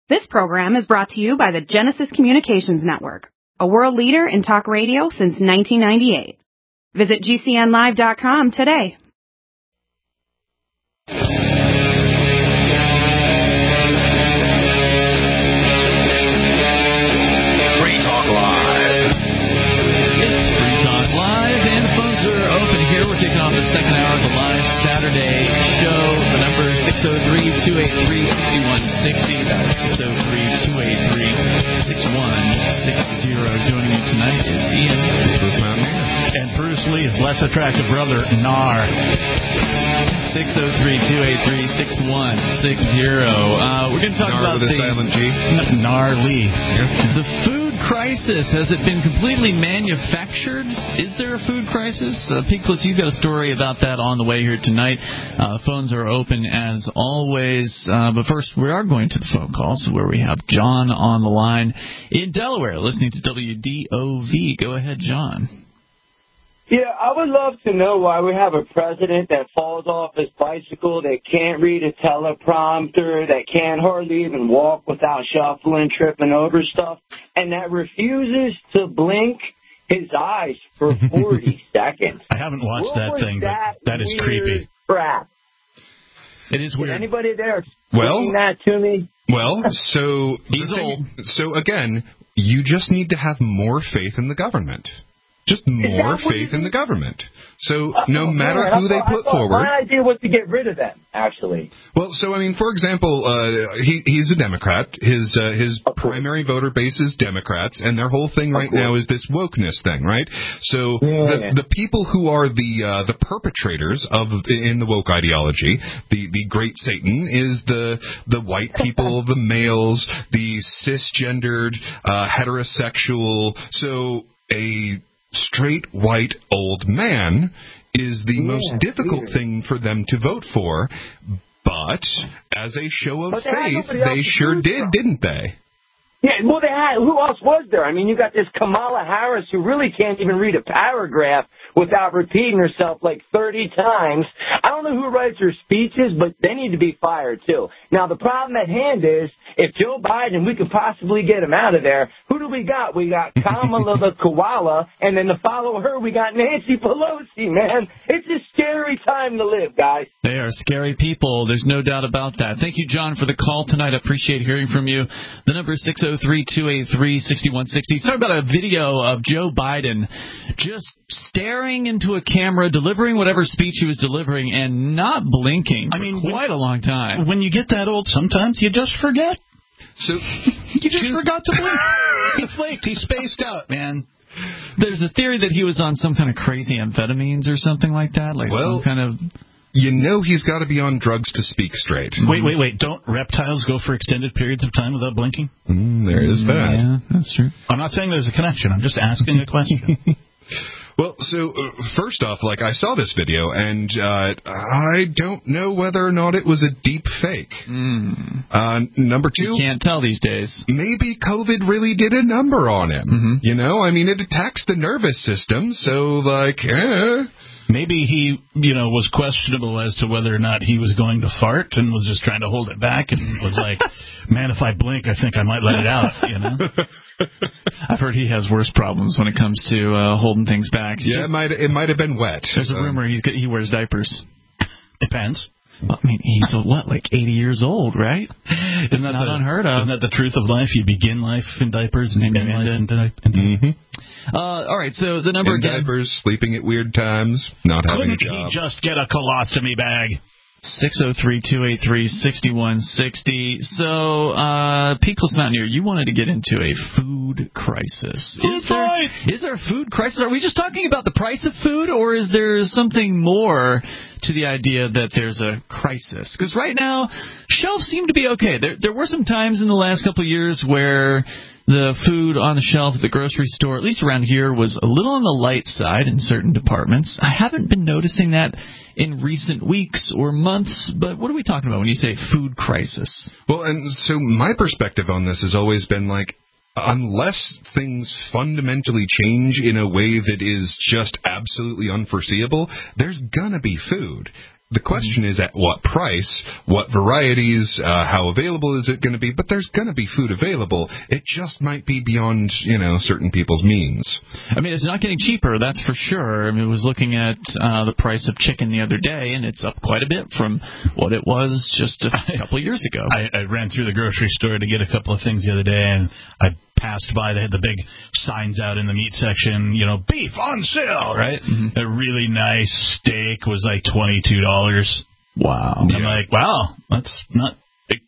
This program is brought to you by the Genesis Communications Network, a world leader in talk radio since 1998. Visit GCNlive.com today. Free Talk Live. It's Free Talk Live, and the phones are open here. We're kicking off the second hour of the live Saturday show. The number is 603-283-6160. That's 603-283-6160. Joining you tonight is Ian. And Bruce Lee's less attractive brother, Nar. 603-283-6160. We're going to talk about the silent G. Nar Lee. The food crisis. Has it been completely manufactured? Is there a food crisis? Peakless, you've got a story about that on the way here tonight. Phones are open as always. But first, we are going to the phone calls where we have John on the line in Delaware listening to WDOV. Go ahead, John. Yeah, I would love to know why we have a president that falls off his bicycle, that can't read a teleprompter, that can't hardly even walk without shuffling, tripping over stuff, and that refuses to blink his eyes for 40 seconds. I haven't watched that thing, but that is creepy. Crap. It is weird. Is anybody there explain that to me? Well, so he's old. So again, you just need to have more faith in the government. Just more faith in the government. So no matter who they put forward. My idea was to get rid of them, actually. Well, so, I mean, for example, he's a Democrat. His primary voter base is Democrats, and their whole thing right now is this wokeness thing, right? So the people who are the perpetrators in the woke ideology, the great Satan, is the white people, the males, the cisgendered, heterosexual. So a straight, white, old man is the most difficult thing for them to vote for, but as a show of faith, they sure did, didn't they? Yeah, well, they had. Who else was there? I mean, you got this Kamala Harris who really can't even read a paragraph without repeating herself like 30 times. I don't know who writes her speeches, but they need to be fired, too. Now, the problem at hand is, if Joe Biden, we could possibly get him out of there, who do we got? We got Kamala the koala, and then to follow her, we got Nancy Pelosi, man. It's a scary time to live, guys. They are scary people. There's no doubt about that. Thank you, John, for the call tonight. I appreciate hearing from you. The number is 603-283-6160. Talk about a video of Joe Biden just staring into a camera, delivering whatever speech he was delivering, and not blinking for quite a long time. When you get that old, sometimes you just forget. So you just forgot to blink. He flaked. He spaced out, man. There's a theory that he was on some kind of crazy amphetamines or something like that, like some kind of... You know he's got to be on drugs to speak straight. Wait. Don't reptiles go for extended periods of time without blinking? There is that. Yeah, that's true. I'm not saying there's a connection. I'm just asking a question. Well, so first off, I saw this video, and I don't know whether or not it was a deep fake. Number two, you can't tell these days. Maybe COVID really did a number on him. You know, I mean, it attacks the nervous system, so Maybe he, was questionable as to whether or not he was going to fart and was just trying to hold it back and was like, man, if I blink, I think I might let it out, I've heard he has worse problems when it comes to holding things back. Yeah, it might have been wet. There's a rumor he wears diapers. Depends. Well, I mean, he's, 80 years old, right? Isn't that unheard of. Isn't that the truth of life? You begin life in diapers and end life in diapers. All right, so the number in again. Diapers, sleeping at weird times, not having a job. Couldn't he just get a colostomy bag? 603-283-6160. So, Peakless Mountaineer, you wanted to get into a food crisis. Is there a food crisis? Are we just talking about the price of food, or is there something more to the idea that there's a crisis? Because right now, shelves seem to be okay. There were some times in the last couple of years where the food on the shelf at the grocery store, at least around here, was a little on the light side in certain departments. I haven't been noticing that in recent weeks or months, but what are we talking about when you say food crisis? Well, and so my perspective on this has always been unless things fundamentally change in a way that is just absolutely unforeseeable, there's gonna be food. The question is at what price, what varieties, how available is it going to be? But there's going to be food available. It just might be beyond, certain people's means. I mean, it's not getting cheaper, that's for sure. I mean, I was looking at the price of chicken the other day, and it's up quite a bit from what it was just a couple of years ago. I ran through the grocery store to get a couple of things the other day, and I passed by. They had the big signs out in the meat section, beef on sale, right? Mm-hmm. A really nice steak was like $22. Wow. I'm like, wow, that's not big.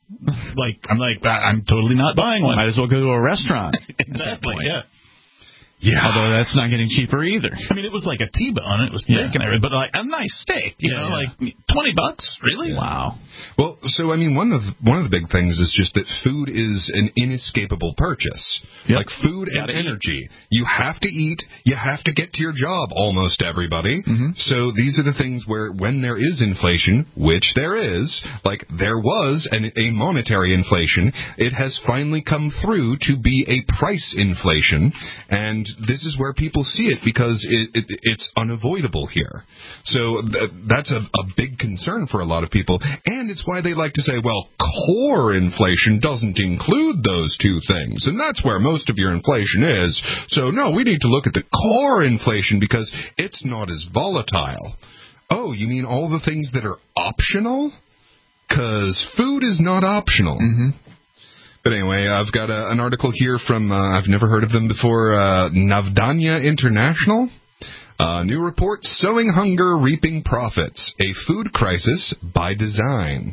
I'm totally not buying one. Might as well go to a restaurant. Exactly, yeah. Yeah. Although that's not getting cheaper either. I mean, it was like a T-bone. It was thick and everything, but like a nice steak, like $20, really? Wow. Well, so I mean, one of the big things is just that food is an inescapable purchase. Yep. Like food and energy. You have to eat. You have to get to your job. Almost everybody. Mm-hmm. So these are the things where, when there is inflation, which there is, like there was a monetary inflation, it has finally come through to be a price inflation, and this is where people see it because it's unavoidable here. So that's a big concern for a lot of people, and it's why they like to say, well, core inflation doesn't include those two things, and that's where most of your inflation is. So, no, we need to look at the core inflation because it's not as volatile. Oh, you mean all the things that are optional? Because food is not optional. Mm-hmm. But anyway, I've got an article here from, I've never heard of them before, Navdanya International. New report, Sowing Hunger, Reaping Profits, a Food Crisis by Design.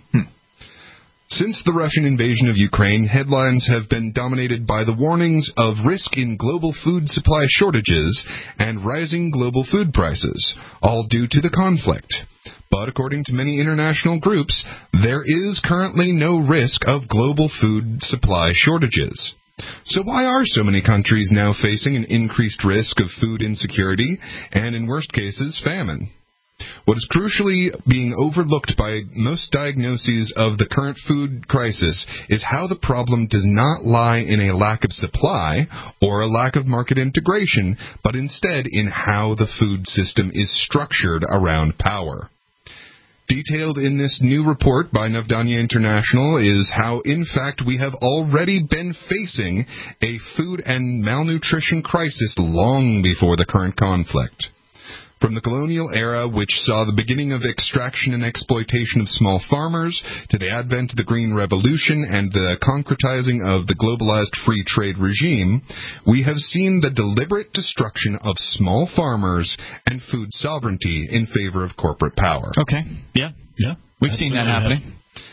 Since the Russian invasion of Ukraine, headlines have been dominated by the warnings of risk in global food supply shortages and rising global food prices, all due to the conflict. But according to many international groups, there is currently no risk of global food supply shortages. So why are so many countries now facing an increased risk of food insecurity and, in worst cases, famine? What is crucially being overlooked by most diagnoses of the current food crisis is how the problem does not lie in a lack of supply or a lack of market integration, but instead in how the food system is structured around power. Detailed in this new report by Navdanya International is how, in fact, we have already been facing a food and malnutrition crisis long before the current conflict. From the colonial era, which saw the beginning of extraction and exploitation of small farmers, to the advent of the Green Revolution and the concretizing of the globalized free trade regime, we have seen the deliberate destruction of small farmers and food sovereignty in favor of corporate power. Okay. Yeah. We've seen that happening.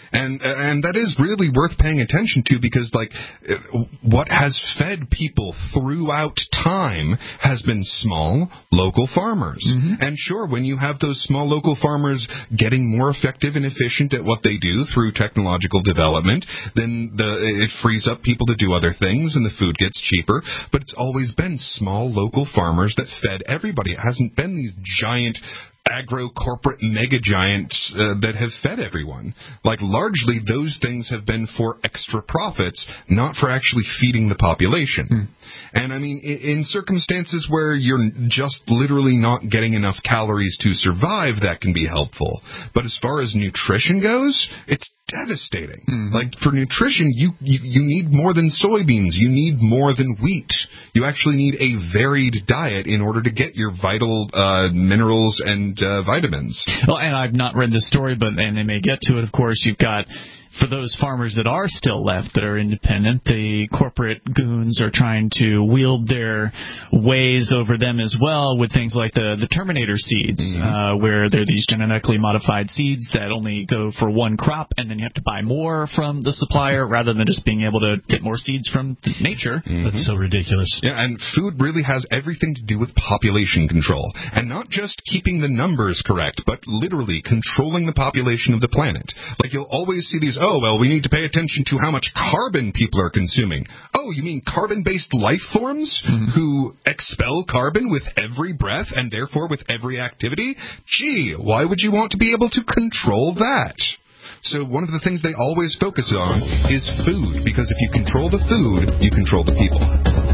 And that is really worth paying attention to because, what has fed people throughout time has been small, local farmers. Mm-hmm. And sure, when you have those small local farmers getting more effective and efficient at what they do through technological development, then it frees up people to do other things and the food gets cheaper. But it's always been small local farmers that fed everybody. It hasn't been these giant agro-corporate mega-giants that have fed everyone. Largely, those things have been for extra profits, not for actually feeding the population. And, I mean, in circumstances where you're just literally not getting enough calories to survive, that can be helpful. But as far as nutrition goes, it's devastating. Mm-hmm. For nutrition, you need more than soybeans. You need more than wheat. You actually need a varied diet in order to get your vital minerals and vitamins. Well, and I've not read this story, and they may get to it, of course. You've got, for those farmers that are still left, that are independent, the corporate goons are trying to wield their ways over them as well with things like the Terminator seeds, where they're these genetically modified seeds that only go for one crop, and then you have to buy more from the supplier rather than just being able to get more seeds from nature. That's so ridiculous. Yeah, and food really has everything to do with population control. And not just keeping the numbers correct, but literally controlling the population of the planet. You'll always see these, we need to pay attention to how much carbon people are consuming. Oh, you mean carbon-based life forms who expel carbon with every breath and therefore with every activity? Gee, why would you want to be able to control that? So one of the things they always focus on is food, because if you control the food, you control the people.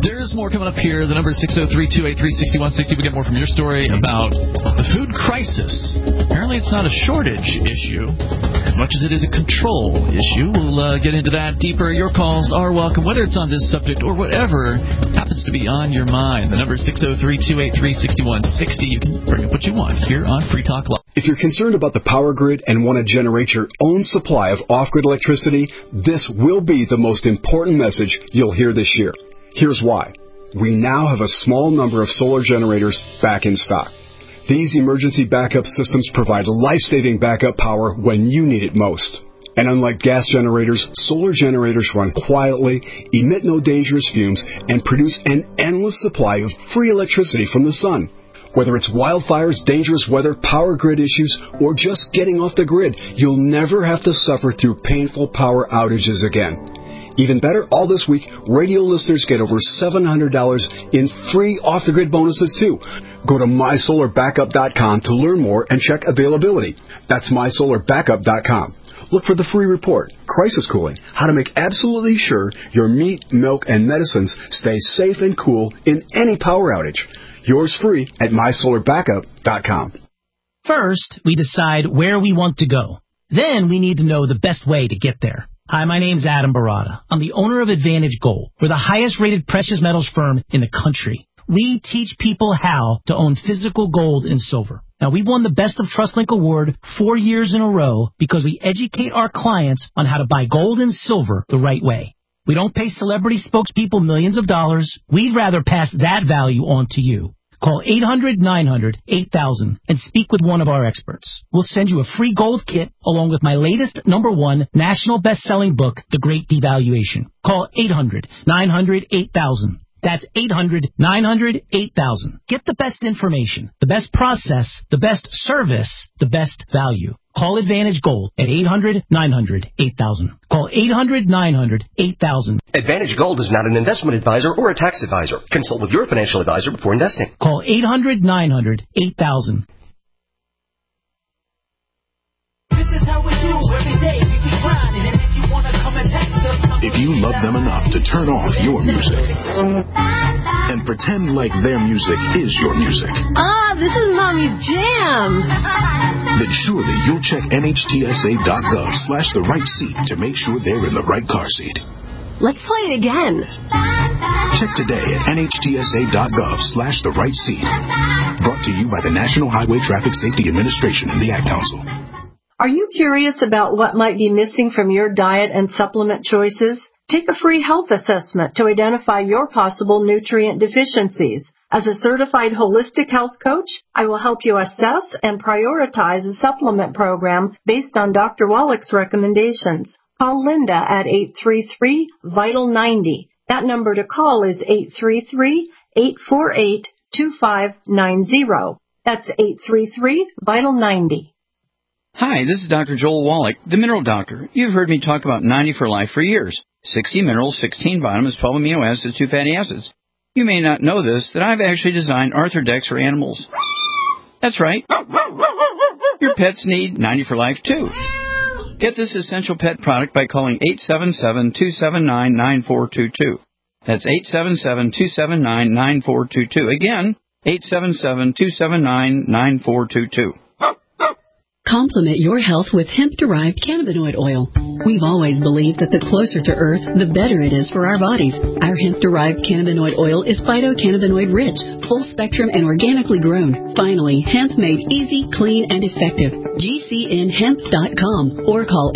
There's more coming up here. The number is 603-283-6160. We get more from your story about the food crisis. Apparently it's not a shortage issue as much as it is a control issue. We'll get into that deeper. Your calls are welcome, whether it's on this subject or whatever happens to be on your mind. The number is 603-283-6160. You can bring up what you want here on Free Talk Live. If you're concerned about the power grid and want to generate your own supply of off-grid electricity, this will be the most important message you'll hear this year. Here's why. We now have a small number of solar generators back in stock. These emergency backup systems provide life-saving backup power when you need it most. And unlike gas generators, solar generators run quietly, emit no dangerous fumes, and produce an endless supply of free electricity from the sun. Whether it's wildfires, dangerous weather, power grid issues, or just getting off the grid, you'll never have to suffer through painful power outages again. Even better, all this week, radio listeners get over $700 in free off-the-grid bonuses, too. Go to MySolarBackup.com to learn more and check availability. That's MySolarBackup.com. Look for the free report, Crisis Cooling, how to make absolutely sure your meat, milk, and medicines stay safe and cool in any power outage. Yours free at MySolarBackup.com. First, we decide where we want to go. Then we need to know the best way to get there. Hi, my name's Adam Barada. I'm the owner of Advantage Gold. We're the highest-rated precious metals firm in the country. We teach people how to own physical gold and silver. Now, we've won the Best of TrustLink Award 4 years in a row because we educate our clients on how to buy gold and silver the right way. We don't pay celebrity spokespeople millions of dollars. We'd rather pass that value on to you. Call 800-900-8000 and speak with one of our experts. We'll send you a free gold kit along with my latest #1 national best-selling book, The Great Devaluation. Call 800-900-8000. That's 800-900-8000. Get the best information, the best process, the best service, the best value. Call Advantage Gold at 800-900-8000. Call 800-900-8000. Advantage Gold is not an investment advisor or a tax advisor. Consult with your financial advisor before investing. Call 800-900-8000. This is how we do every day. We be grinding, and if you want to come and text us, if you love them enough to turn off your music and pretend like their music is your music. This is Mommy's jam. Then surely you'll check NHTSA.gov/the right seat to make sure they're in the right car seat. Let's play it again. Check today at NHTSA.gov/the right seat. Brought to you by the National Highway Traffic Safety Administration and the Ad Council. Are you curious about what might be missing from your diet and supplement choices? Take a free health assessment to identify your possible nutrient deficiencies. As a certified holistic health coach, I will help you assess and prioritize a supplement program based on Dr. Wallach's recommendations. Call Linda at 833-VITAL-90. That number to call is 833-848-2590. That's 833-VITAL-90. Hi, this is Dr. Joel Wallach, the Mineral Doctor. You've heard me talk about 90 for Life for years. 60 minerals, 16 vitamins, 12 amino acids, 2 fatty acids. You may not know this, that I've actually designed Arthrodex for animals. That's right. Your pets need 90 for Life, too. Get this essential pet product by calling 877-279-9422. That's 877-279-9422. Again, 877-279-9422. Complement your health with hemp-derived cannabinoid oil. We've always believed that the closer to Earth, the better it is for our bodies. Our hemp-derived cannabinoid oil is phytocannabinoid-rich, full-spectrum, and organically grown. Finally, hemp made easy, clean, and effective. GCNhemp.com or call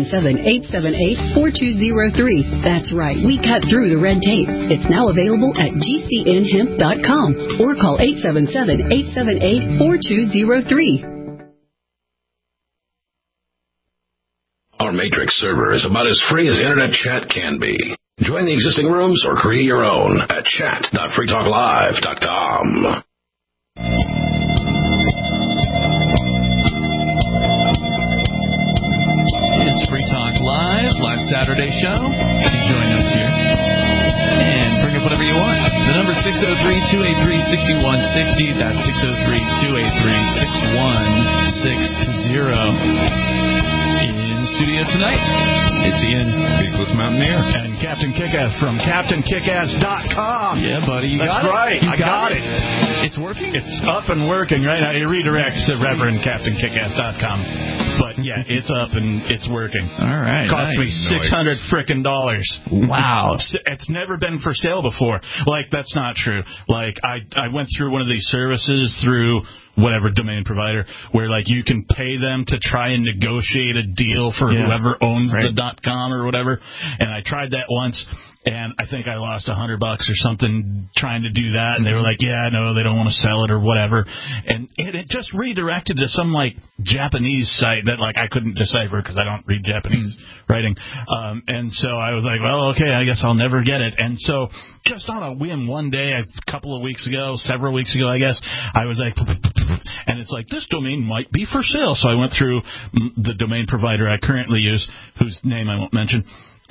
877-878-4203. That's right, we cut through the red tape. It's now available at GCNhemp.com or call 877-878-4203. Our Matrix server is about as free as internet chat can be. Join the existing rooms or create your own at chat.freetalklive.com. It's Free Talk Live Saturday show. You can join us here and bring up whatever you want. The number is 603-283-6160. That's 603-283-6160. Studio tonight, it's Ian, Peakless Mountaineer, and Captain Kickass from CaptainKickass.com. Yeah, buddy. That's right. I got it. It's working? It's up and working right now. It redirects to ReverendCaptainKickass.com. But, yeah, it's up and it's working. All right. Cost me $600 frickin'. Wow. It's never been for sale before. Like, that's not true. Like, I went through one of these services through whatever domain provider where, like, you can pay them to try and negotiate a deal for whoever owns the .com or whatever. And I tried that once, and I think I lost $100 or something trying to do that. And they were like, yeah, no, they don't want to sell it or whatever. And it just redirected to some, like, Japanese site that, like, I couldn't decipher because I don't read Japanese writing. And so I was like, well, okay, I guess I'll never get it. And so just on a whim one day, several weeks ago, I guess, I was like, and it's like, this domain might be for sale. So I went through the domain provider I currently use, whose name I won't mention,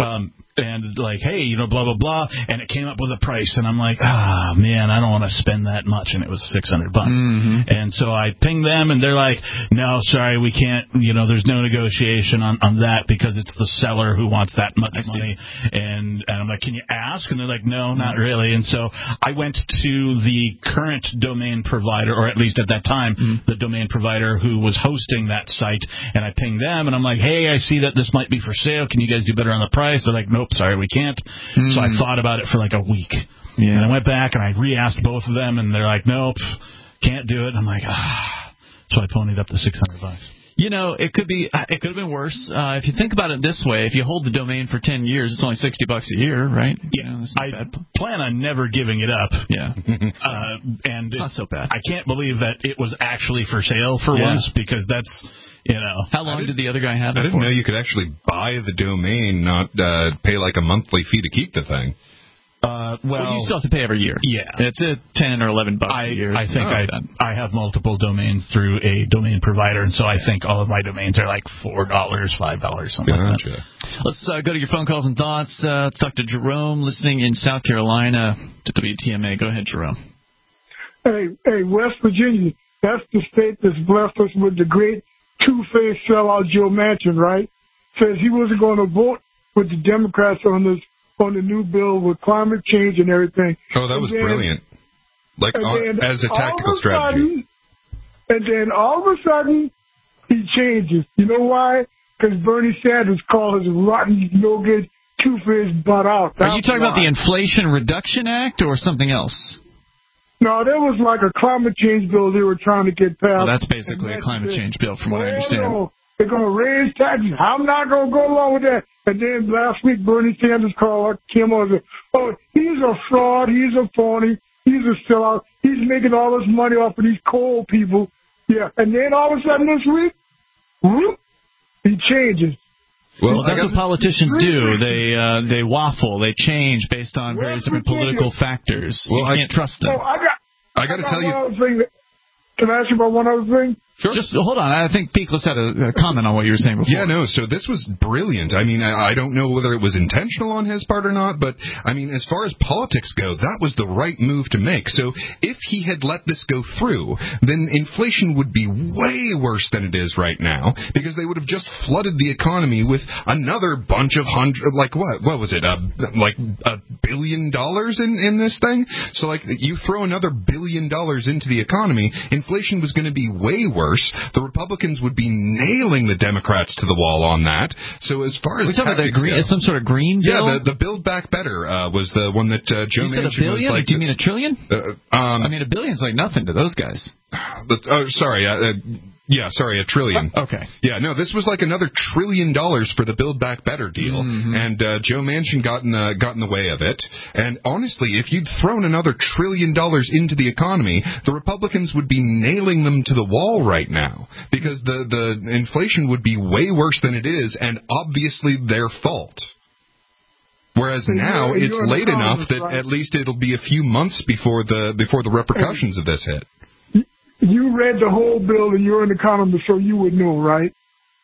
and like, hey, you know, blah, blah, blah. And it came up with a price. And I'm like, man, I don't want to spend that much. And it was $600. And so I pinged them, and they're like, no, sorry, we can't, you know, there's no negotiation on that because it's the seller who wants that much money. And I'm like, can you ask? And they're like, no, not really. And so I went to the current domain provider, or at least at that time, the domain provider who was hosting that site. And I pinged them, and I'm like, hey, I see that this might be for sale. Can you guys do better on the price? They're like, nope, sorry, we can't. So I thought about it for like a week. And I went back and I re-asked both of them, and they're like, nope, can't do it. I'm like, So I ponied up the $600. You know, it could have been worse. If you think about it this way, if you hold the domain for 10 years, it's only $60 a year, right? Yeah, you know, I plan on never giving it up. Yeah, and not so bad. I can't believe that it was actually for sale for once, because that's, you know. How long did the other guy have it I didn't for? know you could actually buy the domain, not pay like a monthly fee to keep the thing. Well, you still have to pay every year. Yeah, it's $10 or $11 a year. I think I have multiple domains through a domain provider, and so I think all of my domains are like $4, $5, something like that. Let's go to your phone calls and thoughts. Talk to Jerome, listening in South Carolina to WTMA. Go ahead, Jerome. Hey, West Virginia. That's the state that's blessed us with the great two-faced sellout Joe Manchin, right? Says he wasn't going to vote with the Democrats on the new bill with climate change and everything. Oh, that was brilliant. Like, as a tactical strategy. And then all of a sudden, he changes. You know why? Because Bernie Sanders called his rotten, no-good, two-faced butt out. Are you talking about the Inflation Reduction Act or something else? No, there was like a climate change bill they were trying to get passed. Well, that's basically a climate change bill, from what I understand. No. They're going to raise taxes. I'm not going to go along with that. And then last week, Bernie Sanders called Kim over. Oh, he's a fraud. He's a phony. He's a sellout. He's making all this money off of these coal people. Yeah. And then all of a sudden this week, whoop, he changes. Well, that's what politicians do. They waffle. They change based on various different political factors. Well, you can't trust them. I got to tell you. Can I ask you about one other thing? Sure. Just hold on. I think Peakless had a comment on what you were saying before. Yeah, no, so this was brilliant. I mean, I don't know whether it was intentional on his part or not, but, I mean, as far as politics go, that was the right move to make. So if he had let this go through, then inflation would be way worse than it is right now, because they would have just flooded the economy with another bunch of what was it, like $1 billion in this thing? So, like, you throw another $1 billion into the economy, inflation was going to be way worse. The Republicans would be nailing the Democrats to the wall on that. So as far as we're talking about some sort of green bill? Yeah, the Build Back Better was the one that Joe Manchin was like. You said $1 billion? Do you mean $1 trillion? I mean, $1 billion's like nothing to those guys. Sorry. $1 trillion. Okay. Yeah, no, this was like another $1 trillion for the Build Back Better deal, and Joe Manchin got in the way of it. And honestly, if you'd thrown another $1 trillion into the economy, the Republicans would be nailing them to the wall right now, because the inflation would be way worse than it is, and obviously their fault. Whereas now it's late enough that at least it'll be a few months before the repercussions of this hit. You read the whole bill, and you're an economist, so you would know, right?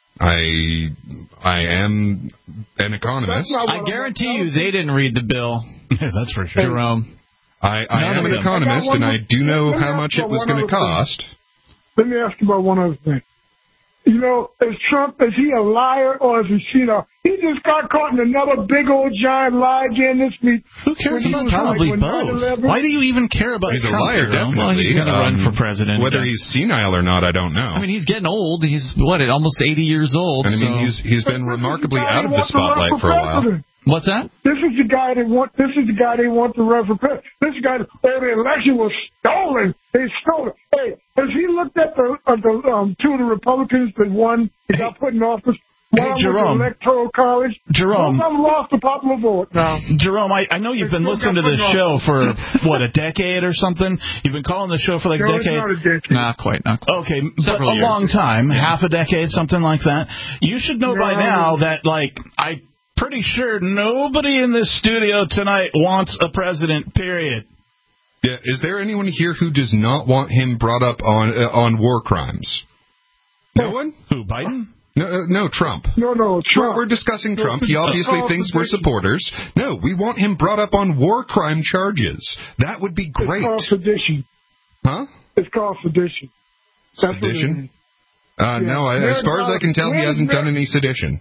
I am an economist. I guarantee you they didn't read the bill. That's for sure. Jerome. I am an economist, and I do know how much it was going to cost. Let me ask you about one other thing. You know, is he a liar or is he senile? He just got caught in another big old giant lie again this week. Who cares about Trump? Probably both. Why do you even care about He's Trump? a liar, definitely. Well, he's going to run for president. Whether he's senile or not, I don't know. I mean, he's getting old. He's, almost 80 years old. And I mean, he's been remarkably out of the spotlight for a while. What's that? This is the guy they want to run for president. This guy, the election was stolen. They stole it. Hey, has he looked at the two of the Republicans that won and got put in office? One Jerome. The Electoral College. Jerome. Some lost the popular vote now. Jerome, I know you've been listening to this show for, a decade or something? You've been calling the show for like a decade? Not a decade. Not quite. Okay, but a long time, half a decade, something like that. You should know by now that, I'm pretty sure nobody in this studio tonight wants a president, period. Yeah, is there anyone here who does not want him brought up on war crimes? No one? Who, Biden? No, Trump. No, Trump. We're discussing Trump. He obviously thinks we're supporters. No, we want him brought up on war crime charges. That would be great. It's called sedition. Huh? It's called sedition. Sedition? No, as far as I can tell, he hasn't done any sedition.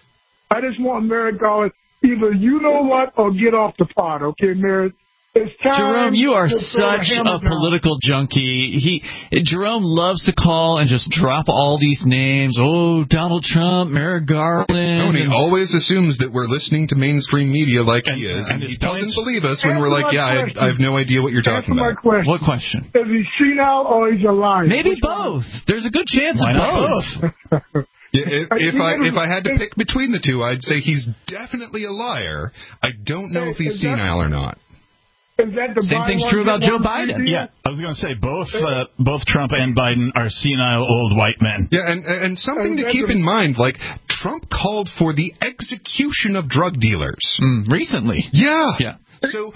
I just want Merrick Garland, either you know what or get off the pot, okay, Merrick? It's time. Jerome, you are such a political junkie. Jerome loves to call and just drop all these names. Oh, Donald Trump, Merrick Garland. No, and he always assumes that we're listening to mainstream media like he is. And he doesn't believe us when we're like, I have no idea what you're talking about. What question? Is he senile or he's a liar? Maybe both. There's a good chance of both. If I had to pick between the two, I'd say he's definitely a liar. I don't know if he's senile or not. Is that the Same thing's true about Joe Biden. Yeah, I was going to say both Trump and Biden are senile old white men. Yeah, and something to keep in mind, like Trump called for the execution of drug dealers recently. Yeah. So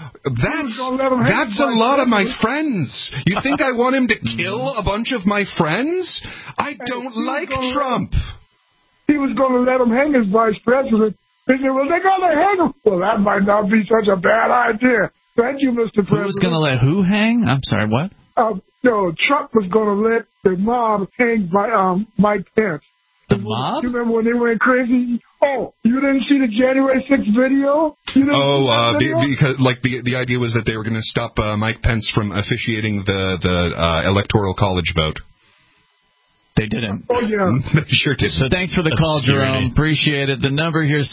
that's a lot of my friends. You think I want him to kill a bunch of my friends? I don't like Trump. He was going to let him hang as vice president. They said, well, they're going to hang him. Well, that might not be such a bad idea. Thank you, Mr. President. Who was going to let who hang? I'm sorry, what? No, Trump was going to let the mob hang by Mike Pence. The mob? You remember when they went crazy? Oh, you didn't see the January 6th video? Because the idea was that they were going to stop Mike Pence from officiating the Electoral College vote. They didn't. Oh, yeah. They sure did. So thanks for the call, Jerome. Appreciate it. The number here is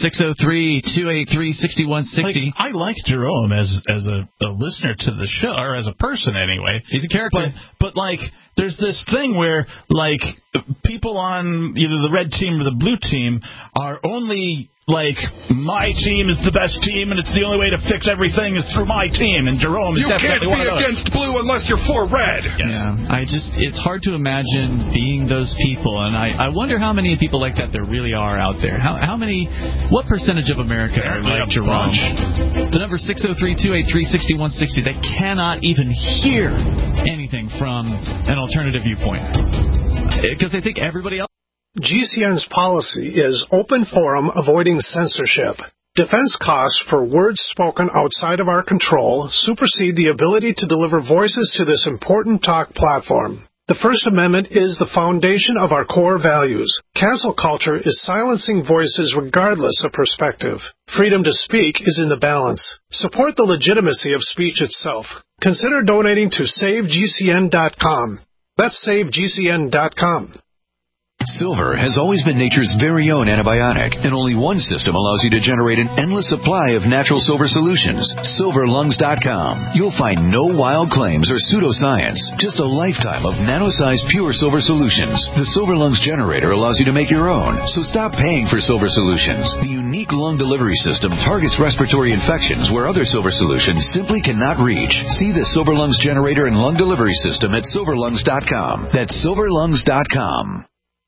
603-283-6160. I like Jerome as a listener to the show, or as a person anyway. He's a character. But there's this thing where, people on either the red team or the blue team are only my team is the best team, and it's the only way to fix everything is through my team. And Jerome is definitely one of those. You can't be against blue unless you're for red. Yes. Yeah, it's hard to imagine being those people, and I wonder how many people like that there really are out there. What percentage of America are like Jerome? The number 603-283-6160. They cannot even hear anything from an alternative viewpoint because they think everybody else. GCN's policy is open forum, avoiding censorship. Defense costs for words spoken outside of our control supersede the ability to deliver voices to this important talk platform. The First Amendment is the foundation of our core values. Cancel culture is silencing voices regardless of perspective. Freedom to speak is in the balance. Support the legitimacy of speech itself. Consider donating to SaveGCN.com. That's SaveGCN.com. Silver has always been nature's very own antibiotic, and only one system allows you to generate an endless supply of natural silver solutions. SilverLungs.com. You'll find no wild claims or pseudoscience, just a lifetime of nano-sized pure silver solutions. The Silver Lungs generator allows you to make your own, so stop paying for silver solutions. The unique lung delivery system targets respiratory infections where other silver solutions simply cannot reach. See the Silver Lungs generator and lung delivery system at SilverLungs.com. That's SilverLungs.com.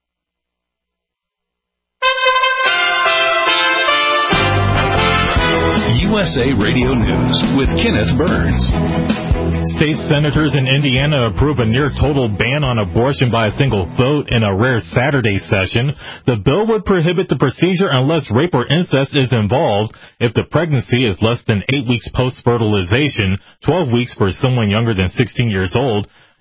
USA Radio News with Kenneth Burns. State senators in Indiana approve a near-total ban on abortion by a single vote in a rare Saturday session. The bill would prohibit the procedure unless rape or incest is involved if the pregnancy is less than 8 weeks post-fertilization, 12 weeks for someone younger than 16 years old,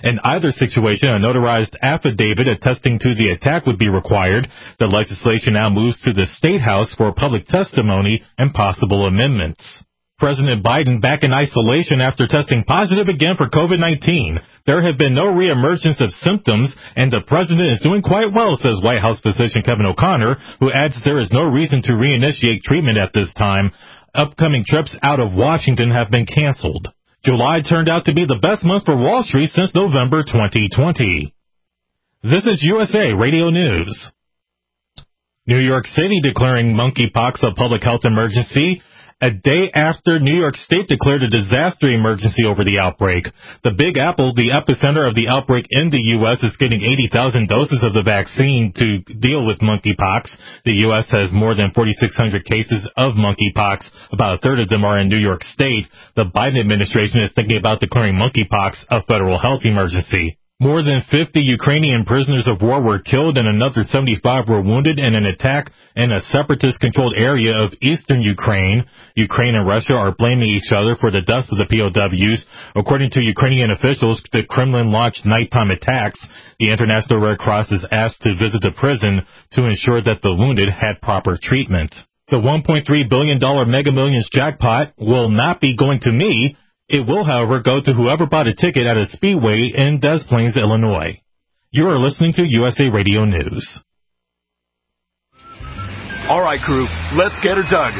In either situation, a notarized affidavit attesting to the attack would be required. The legislation now moves to the State House for public testimony and possible amendments. President Biden back in isolation after testing positive again for COVID-19. There have been no reemergence of symptoms, and the president is doing quite well, says White House physician Kevin O'Connor, who adds there is no reason to reinitiate treatment at this time. Upcoming trips out of Washington have been canceled. July turned out to be the best month for Wall Street since November 2020. This is USA Radio News. New York City declaring monkeypox a public health emergency a day after New York State declared a disaster emergency over the outbreak. The Big Apple, the epicenter of the outbreak in the U.S., is getting 80,000 doses of the vaccine to deal with monkeypox. The U.S. has more than 4,600 cases of monkeypox. About a third of them are in New York State. The Biden administration is thinking about declaring monkeypox a federal health emergency. More than 50 Ukrainian prisoners of war were killed and another 75 were wounded in an attack in a separatist-controlled area of eastern Ukraine. Ukraine and Russia are blaming each other for the deaths of the POWs. According to Ukrainian officials, the Kremlin launched nighttime attacks. The International Red Cross is asked to visit the prison to ensure that the wounded had proper treatment. The $1.3 billion Mega Millions jackpot will not be going to me. It will, however, go to whoever bought a ticket at a speedway in Des Plaines, Illinois. You are listening to USA Radio News. All right, crew, let's get her dug.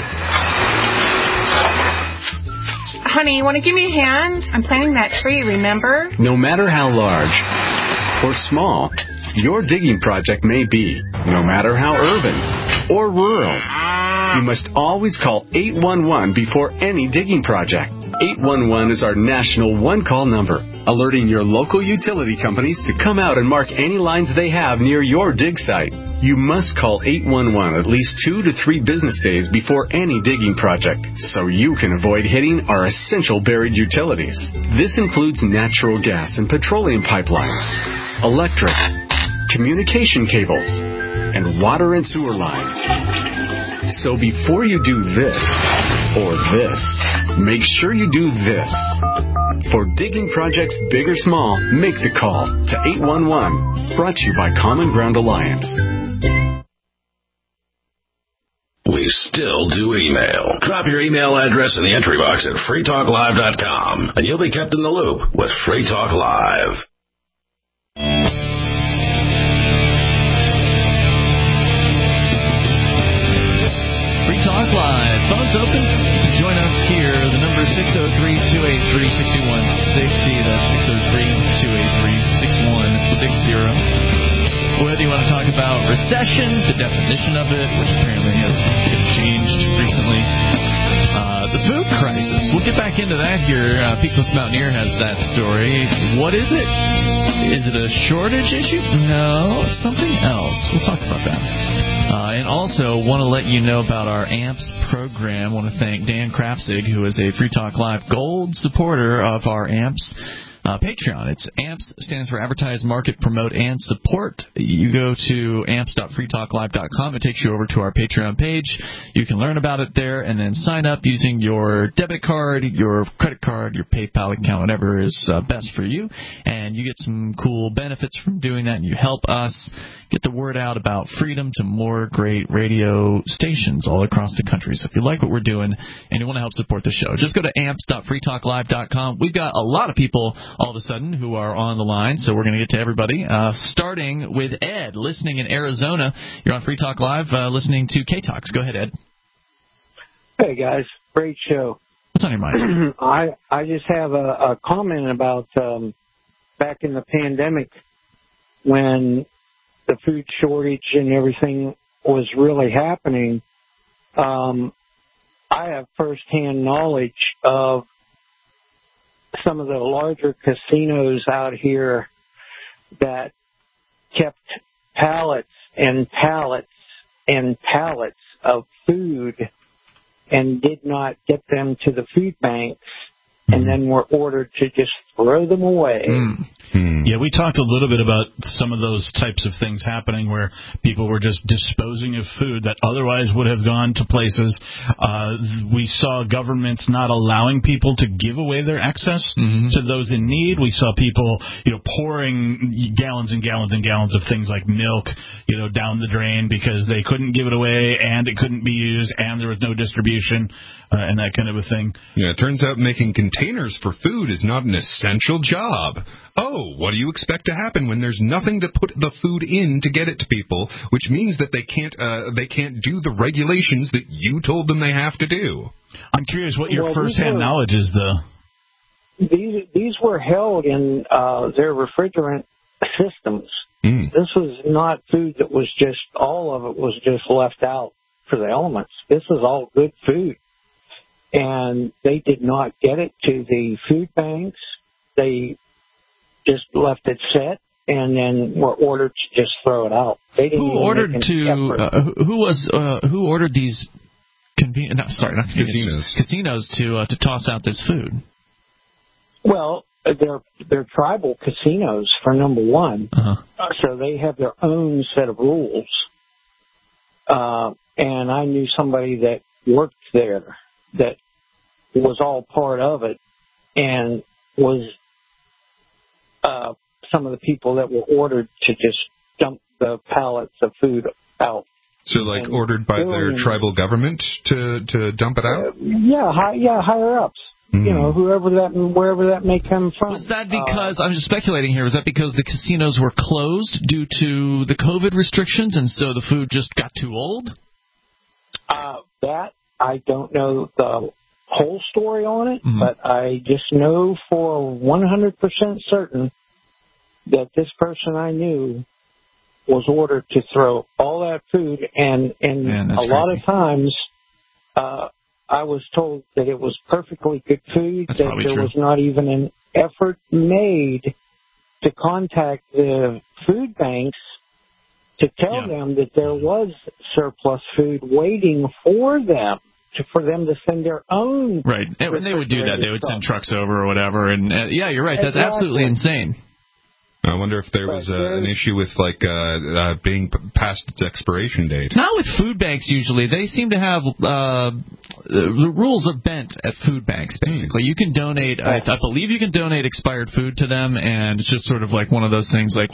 Honey, you want to give me a hand? I'm planting that tree, remember? No matter how large or small your digging project may be, no matter how urban or rural, you must always call 811 before any digging project. 811 is our national one-call number, alerting your local utility companies to come out and mark any lines they have near your dig site. You must call 811 at least 2 to 3 business days before any digging project, so you can avoid hitting our essential buried utilities. This includes natural gas and petroleum pipelines, electric, communication cables, and water and sewer lines. So before you do this or this, make sure you do this. For digging projects big or small, make the call to 811. Brought to you by Common Ground Alliance. We still do email. Drop your email address in the entry box at freetalklive.com, and you'll be kept in the loop with Free Talk Live. Free Talk Live. Phones open. Join us here. The number is 603-283-6160. That's 603-283-6160. Whether you want to talk about recession, the definition of it, which apparently has been changed recently, the food crisis. We'll get back into that here. Peakless Mountaineer has that story. What is it? Is it a shortage issue? No, something else. We'll talk about that. And also want to let you know about our AMPS program. Want to thank Dan Krafzig, who is a Free Talk Live Gold supporter of our AMPS Patreon. It's AMPS, stands for Advertise, Market, Promote, and Support. You go to amps.freetalklive.com. It takes you over to our Patreon page. You can learn about it there and then sign up using your debit card, your credit card, your PayPal account, whatever is best for you. And you get some cool benefits from doing that, and you help us get the word out about freedom to more great radio stations all across the country. So if you like what we're doing and you want to help support the show, just go to amps.freetalklive.com. We've got a lot of people all of a sudden who are on the line, so we're going to get to everybody, starting with Ed, listening in Arizona. You're on Free Talk Live, listening to K-Talks. Go ahead, Ed. Hey, guys. Great show. What's on your mind? I just have a comment about back in the pandemic when the food shortage and everything was really happening. I have firsthand knowledge of some of the larger casinos out here that kept pallets and pallets and pallets of food and did not get them to the food banks and then were ordered to just throw them away. Yeah, we talked a little bit about some of those types of things happening where people were just disposing of food that otherwise would have gone to places. We saw governments not allowing people to give away their excess to those in need. We saw people, pouring gallons and gallons and gallons of things like milk, down the drain because they couldn't give it away and it couldn't be used and there was no distribution. And that kind of a thing. Yeah, it turns out making containers for food is not an essential job. Oh, what do you expect to happen when there's nothing to put the food in to get it to people, which means that they can't do the regulations that you told them they have to do? I'm curious what your first-hand knowledge is, though. These were held in their refrigerant systems. This was not food that was just, all of it was just left out for the elements. This was all good food. And they did not get it to the food banks. They just left it set and then were ordered to just throw it out. They didn't who ordered these casinos to toss out this food? Well, they're tribal casinos for number one. So they have their own set of rules. And I knew somebody that worked there that was all part of it and was some of the people that were ordered to just dump the pallets of food out. So, ordered by their tribal government to dump it out? Higher ups. Wherever that may come from. Was that because, I'm just speculating here, was that because the casinos were closed due to the COVID restrictions and so the food just got too old? That, I don't know the whole story on it, but I just know for 100% certain that this person I knew was ordered to throw all that food, and a lot of times I was told that it was perfectly good food, that there was not even an effort made to contact the food banks to tell them that there was surplus food waiting for them. For them to send their own. Right. And when they would do that, they would send trucks over or whatever. And you're right. That's absolutely insane. I wonder if there was an issue with being past its expiration date. Not with food banks usually. They seem to have the rules are bent at food banks. Basically, you can donate. I believe you can donate expired food to them, and it's just sort of like one of those things. Like,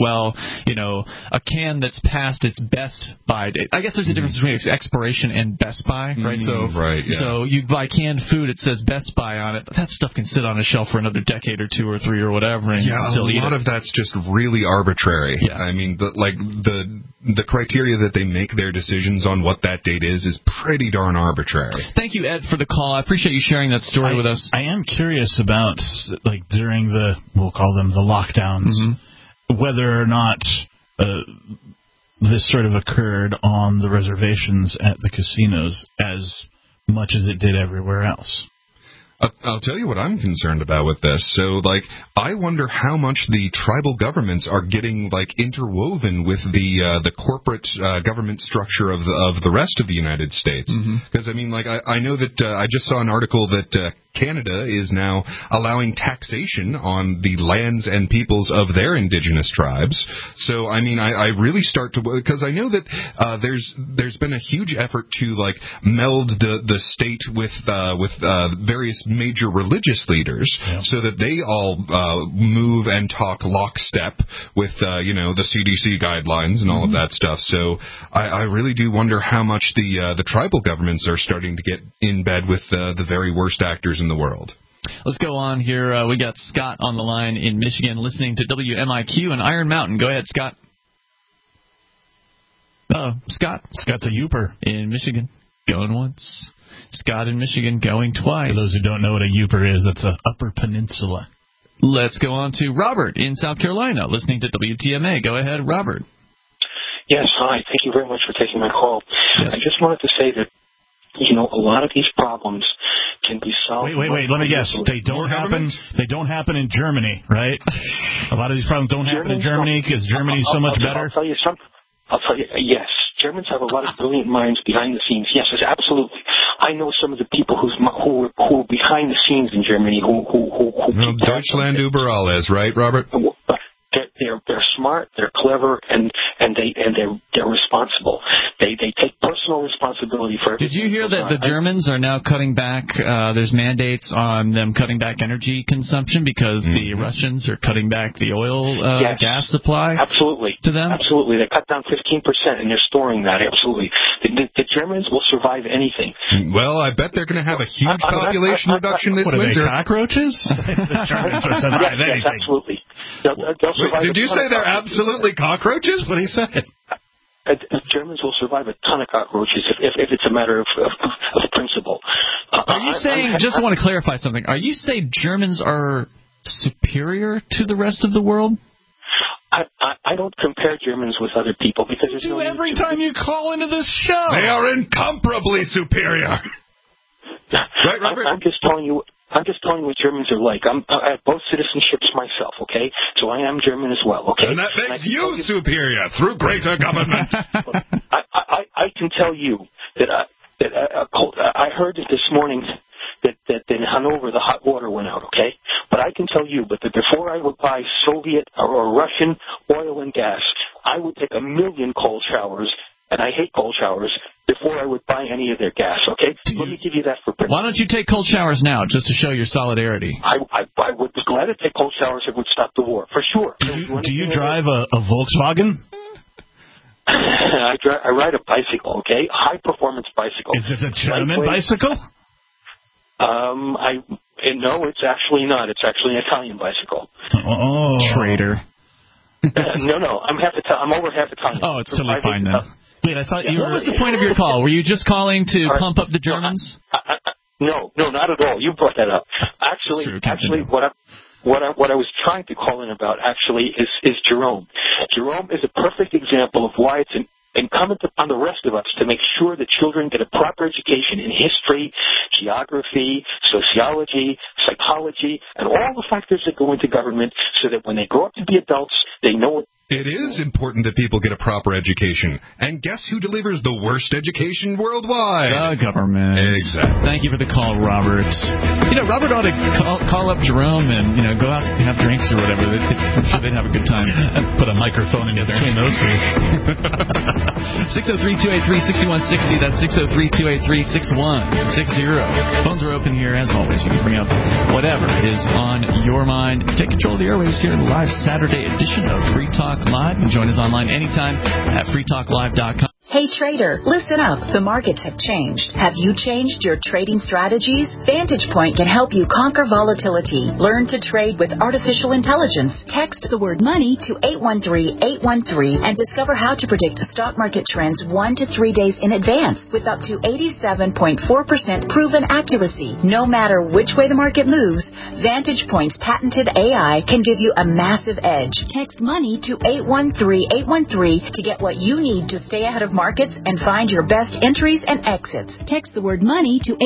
a can that's past its best by date. I guess there's a difference between expiration and best by, right? So you buy canned food, it says best by on it, but that stuff can sit on a shelf for another decade or 2 or 3 or whatever, and you can still eat it. A lot of that's just really arbitrary. I mean, the criteria that they make their decisions on what that date is pretty darn arbitrary. Thank you, Ed, for the call. I appreciate you sharing that story with us. I am curious about, during we'll call them the lockdowns, whether or not this sort of occurred on the reservations at the casinos as much as it did everywhere else. I'll tell you what I'm concerned about with this. So, I wonder how much the tribal governments are getting, interwoven with the corporate government structure of the rest of the United States. Because, I know that I just saw an article that Canada is now allowing taxation on the lands and peoples of their indigenous tribes. So, I really start to, because I know that there's been a huge effort to meld the state with various major religious leaders, so that they all move and talk lockstep with the CDC guidelines and all of that stuff. So, I really do wonder how much the tribal governments are starting to get in bed with the very worst actors in the world. Let's go on here. We got Scott on the line in Michigan listening to WMIQ in Iron Mountain. Go ahead, Scott. Scott. Scott's a Yooper. In Michigan. Going once. Scott in Michigan going twice. For those who don't know what a Yooper is, it's an Upper Peninsula. Let's go on to Robert in South Carolina listening to WTMA. Go ahead, Robert. Yes, hi. Thank you very much for taking my call. Yes. I just wanted to say that, a lot of these problems can be solved. Wait. Let me guess. They don't happen. They don't happen in Germany, right? A lot of these problems don't happen in Germany because Germany's so much better. I'll tell you, yes. Germans have a lot of brilliant minds behind the scenes. Yes, absolutely. I know some of the people who are behind the scenes in Germany who Deutschland über alles, right, Robert? They're smart, they're clever, and they're responsible. They take personal responsibility for everything. Did you hear that the Germans are now cutting back? There's mandates on them cutting back energy consumption because the Russians are cutting back the oil gas supply. Absolutely, to them. Absolutely, they cut down 15%, and they're storing that. Absolutely, the Germans will survive anything. Well, I bet they're going to have a huge population reduction this winter. What are they, cockroaches? The Germans will survive anything. Yes, absolutely. They'll survive. Did you say they're absolutely cockroaches? What he said. Germans will survive a ton of cockroaches if it's a matter of principle. Are you saying? Just want to clarify something. Are you saying Germans are superior to the rest of the world? I don't compare Germans with other people because you do every time you call into this show. They are incomparably superior. Right, Robert? I'm just telling you what Germans are like. I have both citizenships myself, okay? So I am German as well, okay? And that makes you superior through greater government. I can tell you that I heard it this morning that in Hanover the hot water went out, okay? But I can tell you that before I would buy Soviet or Russian oil and gas, I would take 1 million cold showers, and I hate cold showers, before I would buy any of their gas, okay? Let me give you that for principle. Why don't you take cold showers now, just to show your solidarity? I would be glad to take cold showers if it would stop the war, for sure. Do you drive a Volkswagen? I ride a bicycle, okay? A high-performance bicycle. Is it a German bicycle? No, it's actually not. It's actually an Italian bicycle. Oh. Traitor. No, I'm over half Italian. Oh, it's totally fine then. Wait, I thought you were... What was the point of your call? Were you just calling to pump up the Germans? No, not at all. You brought that up. Actually, what I was trying to call in about actually is Jerome. Jerome is a perfect example of why it's incumbent upon the rest of us to make sure that children get a proper education in history, geography, sociology, psychology, and all the factors that go into government so that when they grow up to be adults, they know what. It is important that people get a proper education. And guess who delivers the worst education worldwide? The government. Exactly. Thank you for the call, Robert. Robert ought to call up Jerome and, go out and have drinks or whatever. I'm sure they'd have a good time. Put a microphone in between those two. 603-283-6160. That's 603-283-6160. Phones are open here, as always. You can bring up whatever is on your mind. Take control of the airwaves here in the live Saturday edition of Free Talk Live. And join us online anytime at freetalklive.com. Hey trader, listen up. The markets have changed. Have you changed your trading strategies? Vantage Point can help you conquer volatility. Learn to trade with artificial intelligence. Text the word money to 813-813 and discover how to predict stock market trends 1 to 3 days in advance with up to 87.4% proven accuracy. No matter which way the market moves, Vantage Point's patented AI can give you a massive edge. Text money to 813-813 to get what you need to stay ahead of markets and find your best entries and exits. Text the word money to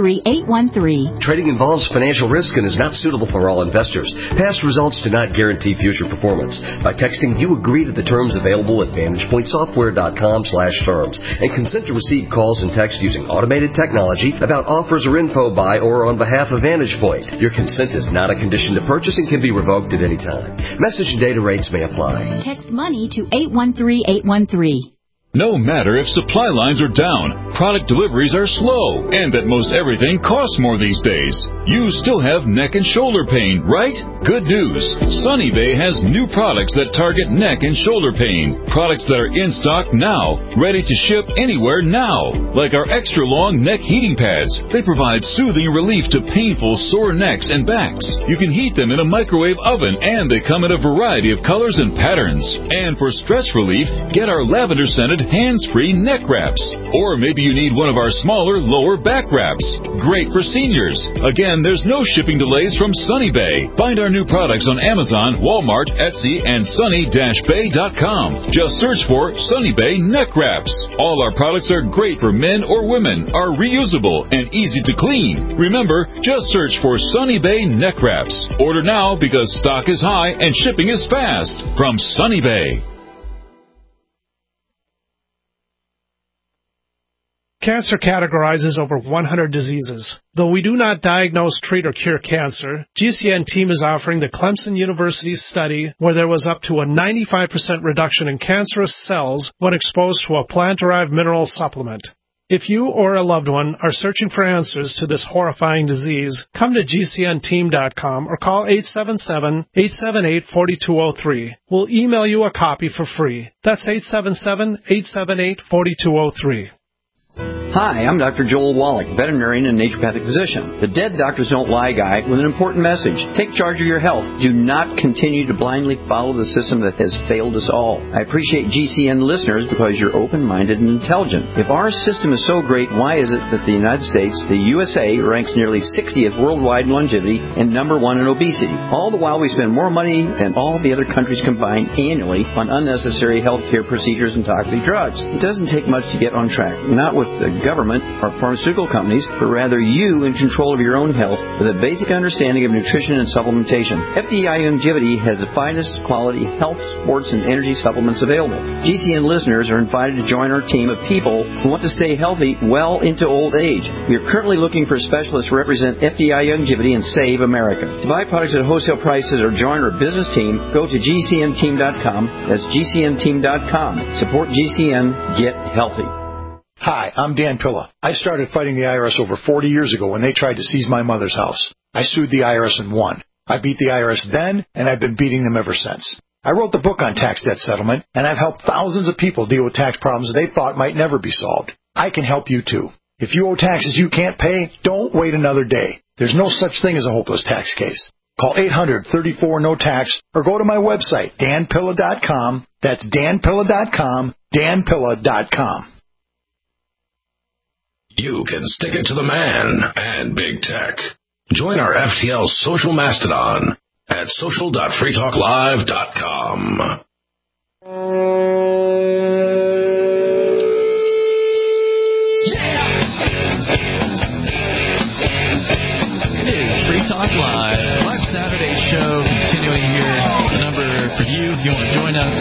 813-813. Trading involves financial risk and is not suitable for all investors. Past results do not guarantee future performance. By texting, you agree to the terms available at VantagePointSoftware.com/terms and consent to receive calls and text using automated technology about offers or info by or on behalf of Vantage Point. Your consent is not a condition to purchase and can be revoked at any time. Message and data rates may apply. Text money to 813-813. No matter if supply lines are down, product deliveries are slow, and that most everything costs more these days, you still have neck and shoulder pain, right? Good news. Sunny Bay has new products that target neck and shoulder pain. Products that are in stock now, ready to ship anywhere now. Like our extra long neck heating pads. They provide soothing relief to painful sore necks and backs. You can heat them in a microwave oven, and they come in a variety of colors and patterns. And for stress relief, get our lavender scented hands-free neck wraps. Or maybe you need one of our smaller lower back wraps. Great for seniors. Again, there's no shipping delays from Sunny Bay. Find our new products on Amazon, Walmart, Etsy, and sunny-bay.com. Just search for Sunny Bay neck wraps. All our products are great for men or women, are reusable, and easy to clean. Remember, just search for Sunny Bay neck wraps. Order now because stock is high and shipping is fast. From Sunny Bay. Cancer categorizes over 100 diseases. Though we do not diagnose, treat, or cure cancer, GCN team is offering the Clemson University study where there was up to a 95% reduction in cancerous cells when exposed to a plant-derived mineral supplement. If you or a loved one are searching for answers to this horrifying disease, come to GCNteam.com or call 877-878-4203. We'll email you a copy for free. That's 877-878-4203. Hi, I'm Dr. Joel Wallach, veterinarian and naturopathic physician. The Dead Doctors Don't Lie guy with an important message. Take charge of your health. Do not continue to blindly follow the system that has failed us all. I appreciate GCN listeners because you're open-minded and intelligent. If our system is so great, why is it that the United States, the USA, ranks nearly 60th worldwide in longevity and number 1 in obesity? All the while we spend more money than all the other countries combined annually on unnecessary health care procedures and toxic drugs. It doesn't take much to get on track. Not with the government or pharmaceutical companies, but rather you in control of your own health with a basic understanding of nutrition and supplementation. FDI Longevity has the finest quality health, sports, and energy supplements available. GCN listeners are invited to join our team of people who want to stay healthy well into old age. We are currently looking for specialists to represent FDI Longevity and Save America. To buy products at wholesale prices or join our business team, go to GCNteam.com. That's GCNteam.com. Support GCN. Get healthy. Hi, I'm Dan Pilla. I started fighting the IRS over 40 years ago when they tried to seize my mother's house. I sued the IRS and won. I beat the IRS then, and I've been beating them ever since. I wrote the book on tax debt settlement, and I've helped thousands of people deal with tax problems they thought might never be solved. I can help you too. If you owe taxes you can't pay, don't wait another day. There's no such thing as a hopeless tax case. Call 800-34-NO-TAX or go to my website, danpilla.com. That's danpilla.com, danpilla.com. You can stick it to the man and big tech. Join our FTL social mastodon at social.freetalklive.com. It is Free Talk Live, live Saturday show continuing here. The number for you, if you want to join us,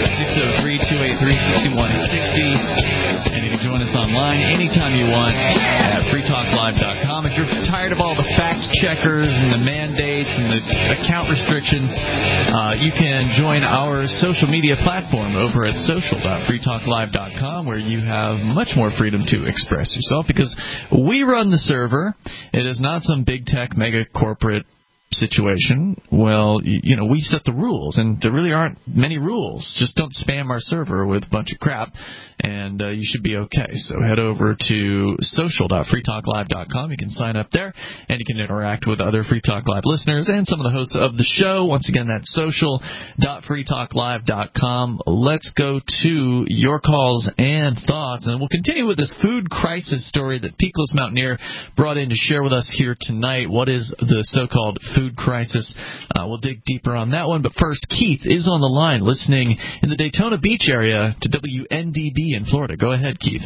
603-283-6160. And you can join us online anytime you want at freetalklive.com. If you're tired of all the fact checkers and the mandates and the account restrictions, you can join our social media platform over at social.freetalklive.com, where you have much more freedom to express yourself because we run the server. It is not some big tech mega corporate situation. Well, we set the rules, and there really aren't many rules. Just don't spam our server with a bunch of crap, and you should be okay. So head over to social.freetalklive.com. You can sign up there, and you can interact with other Free Talk Live listeners and some of the hosts of the show. Once again, that's social.freetalklive.com. Let's go to your calls and thoughts, and we'll continue with this food crisis story that Peakless Mountaineer brought in to share with us here tonight. What is the so-called food crisis? We'll dig deeper on that one. But first, Keith is on the line listening in the Daytona Beach area to WNDB in Florida. Go ahead, Keith.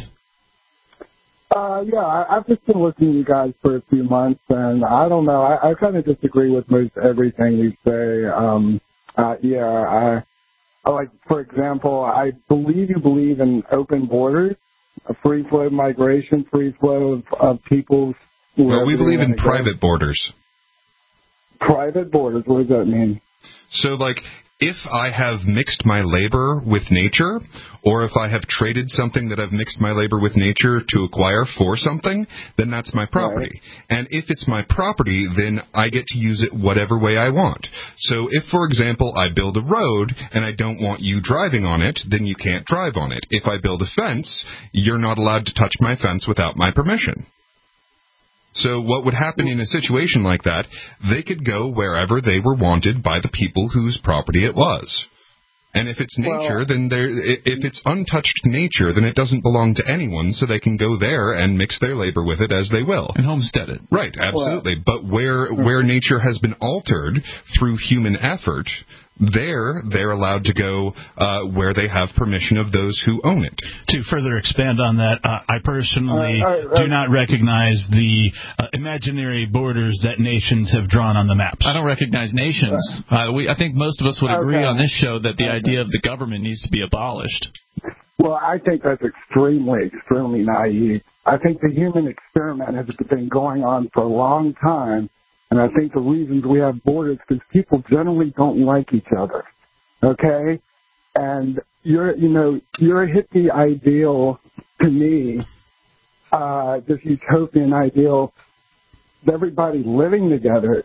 Yeah, I've just been listening to you guys for a few months, and I don't know. I kind of disagree with most everything you say. I like, for example, I believe you believe in open borders, a free flow of migration, free flow of people. Well, we believe in private borders. Private borders, what does that mean? So, like, if I have mixed my labor with nature, or if I have traded something that I've mixed my labor with nature to acquire for something, then that's my property. Right. And if it's my property, then I get to use it whatever way I want. So if, for example, I build a road and I don't want you driving on it, then you can't drive on it. If I build a fence, you're not allowed to touch my fence without my permission. So what would happen in a situation like that, they could go wherever they were wanted by the people whose property it was. And if it's nature, then if it's untouched nature, then it doesn't belong to anyone, so they can go there and mix their labor with it as they will. And homestead it. Right, absolutely. But where nature has been altered through human effort, they're allowed to go where they have permission of those who own it. To further expand on that, I personally do not recognize the imaginary borders that nations have drawn on the maps. I don't recognize nations. I think most of us would agree on this show that the idea of the government needs to be abolished. Well, I think that's extremely, extremely naive. I think the human experiment has been going on for a long time, and I think the reasons we have borders is because people generally don't like each other. Okay? And your hippie ideal to me, this utopian ideal, everybody living together,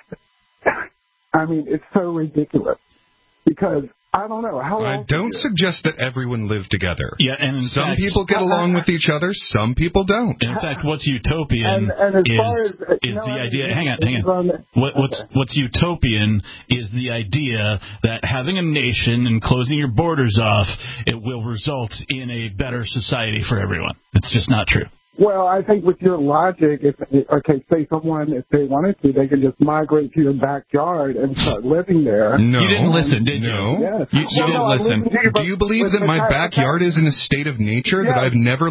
it's so ridiculous. Because I don't know. I don't suggest that everyone live together. Yeah, and some people get along with each other, some people don't. In fact, what's utopian is the idea. Hang on. What's utopian is the idea that having a nation and closing your borders off, it will result in a better society for everyone. It's just not true. Well, I think with your logic, say someone, if they wanted to, they could just migrate to your backyard and start living there. No. You didn't listen, did you? No. Yes. You didn't listen. Do you believe that my backyard is in a state of nature, that I've never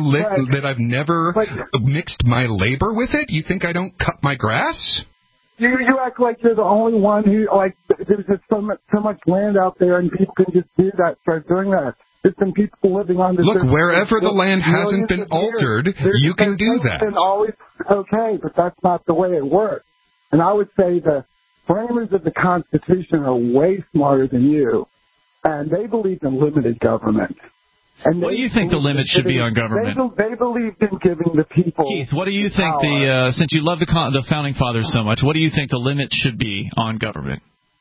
mixed my labor with it? You think I don't cut my grass? You act like you're the only one who, there's just so much land out there and people can just do that, start doing that. There's been people living on this. Look, wherever the land hasn't been altered, you can do that. It's been always okay, but that's not the way it works. And I would say the framers of the Constitution are way smarter than you, and they believed in limited government. And what do you think the limit should be on government? They believed in giving the people. Keith, what do you think since you love the Founding Fathers so much, what do you think the limit should be on government?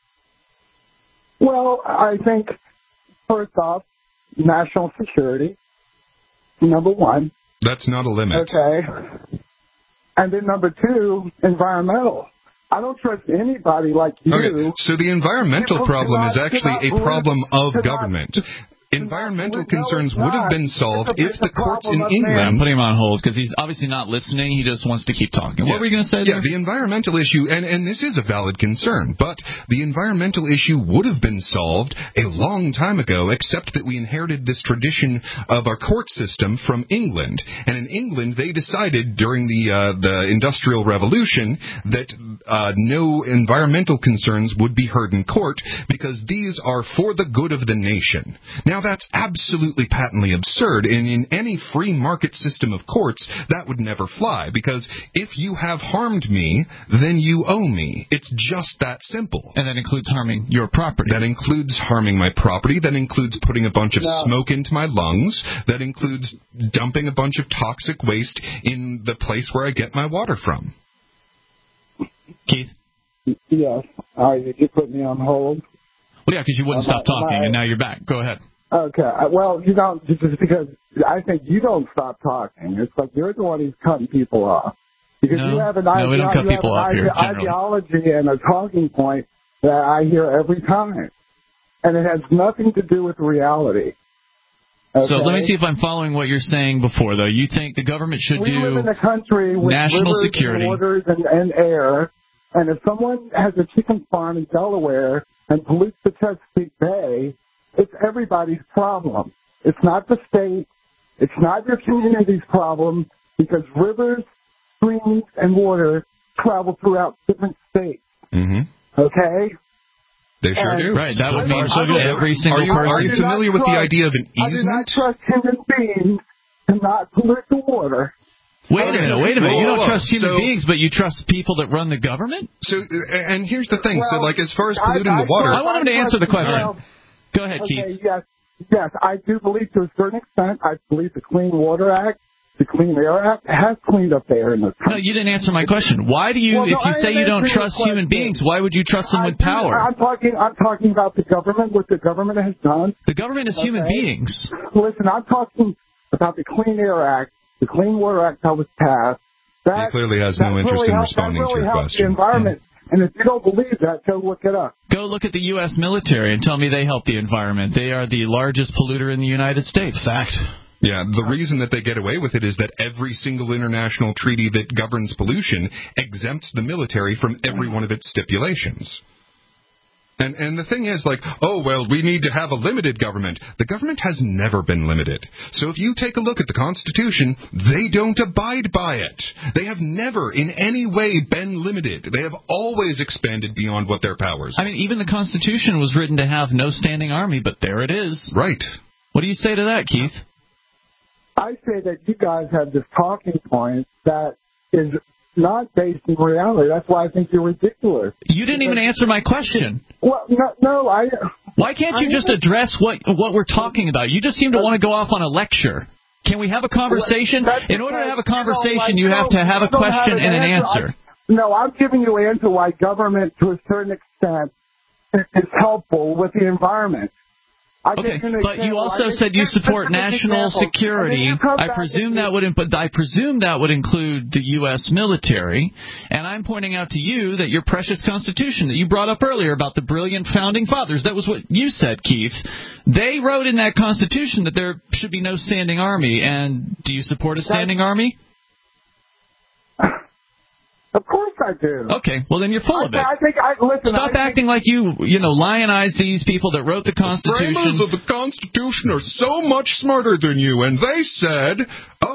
Well, I think, first off, national security, number one. That's not a limit. Okay. And then number two, environmental. I don't trust anybody like you. Okay, so the environmental problem is actually a problem of government. Environmental concerns would have been solved if the courts in England... I'm putting him on hold because he's obviously not listening. He just wants to keep talking. What were you going to say there? Yeah, the environmental issue, and this is a valid concern, but the environmental issue would have been solved a long time ago, except that we inherited this tradition of our court system from England. And in England, they decided during the Industrial Revolution that no environmental concerns would be heard in court because these are for the good of the nation. Now, that's absolutely patently absurd, and in any free market system of courts, that would never fly, because if you have harmed me, then you owe me. It's just that simple. And that includes harming your property. That includes harming my property. That includes putting a bunch of smoke into my lungs. That includes dumping a bunch of toxic waste in the place where I get my water from. Keith? Yes. Did you put me on hold? Well, yeah, because you wouldn't stop talking, and now you're back. Go ahead. Okay. Well, you don't, just because I think you don't stop talking. It's like you're the one who's cutting people off. Because you have an we don't cut people off here, ideology and a talking point that I hear every time. And it has nothing to do with reality. Okay? So let me see if I'm following what you're saying before, though. You think the government should we live in a country with national rivers security, and waters and air, and if someone has a chicken farm in Delaware and pollutes the Chesapeake Bay, it's everybody's problem. It's not the state. It's not your community's problem, because rivers, streams, and water travel throughout different states. Mm-hmm. Okay? They sure do. Right. That would mean every single person. Are you familiar with the idea of an easement? I do not trust human beings to not pollute the water. Wait a minute. You don't trust human beings, but you trust people that run the government? So, and here's the thing. So, like, as far as polluting the water... I want him to answer the question. Go ahead, okay, Keith. Yes, I do believe to a certain extent. I believe the Clean Water Act, the Clean Air Act has cleaned up the air in this country. No, you didn't answer my question. Why do you, if you say you don't trust human beings, why would you trust them with power? I'm talking about the government, what the government has done. The government is human beings. Listen, I'm talking about the Clean Air Act, the Clean Water Act that was passed. He clearly has no interest in responding to your question. The environment. And if you don't believe that, go look it up. Go look at the U.S. military and tell me they help the environment. They are the largest polluter in the United States. Fact. Yeah, the reason that they get away with it is that every single international treaty that governs pollution exempts the military from every one of its stipulations. And the thing is, like, oh, well, we need to have a limited government. The government has never been limited. So if you take a look at the Constitution, they don't abide by it. They have never in any way been limited. They have always expanded beyond what their powers are. I mean, even the Constitution was written to have no standing army, but there it is. Right. What do you say to that, Keith? I say that you guys have this talking point that is not based in reality. That's why I think you're ridiculous. You didn't even answer my question. Well, no, Why can't you just address what we're talking about? You just seem to want to go off on a lecture. Can we have a conversation? In order to have a conversation, you have to have a question and an answer. No, I'm giving you an answer why government, to a certain extent, is helpful with the environment. Okay, but you also said you support national security. I presume that would include the U.S. military. And I'm pointing out to you that your precious Constitution that you brought up earlier about the brilliant founding fathers, that was what you said, Keith. They wrote in that Constitution that there should be no standing army. And do you support a standing army? Of course I do. Okay, well then you're full of it. Listen, Stop acting like you lionize these people that wrote the Constitution. The framers of the Constitution are so much smarter than you, and they said